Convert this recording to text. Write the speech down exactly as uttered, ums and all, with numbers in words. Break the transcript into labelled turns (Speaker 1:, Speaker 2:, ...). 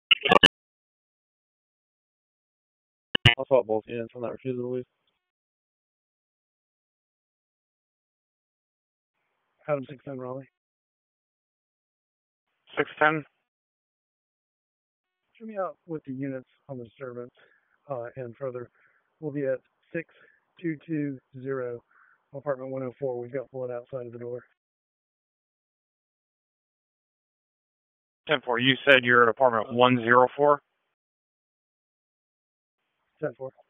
Speaker 1: I'll swap both units on that refusal to leave. Adam six ten Raleigh.
Speaker 2: six ten.
Speaker 1: Show me out with the units on the disturbance, uh, and further. We'll be at six two two zero, apartment one oh four. We've got blood outside of the door.
Speaker 2: ten four. You said you're at apartment one oh four?
Speaker 1: ten four.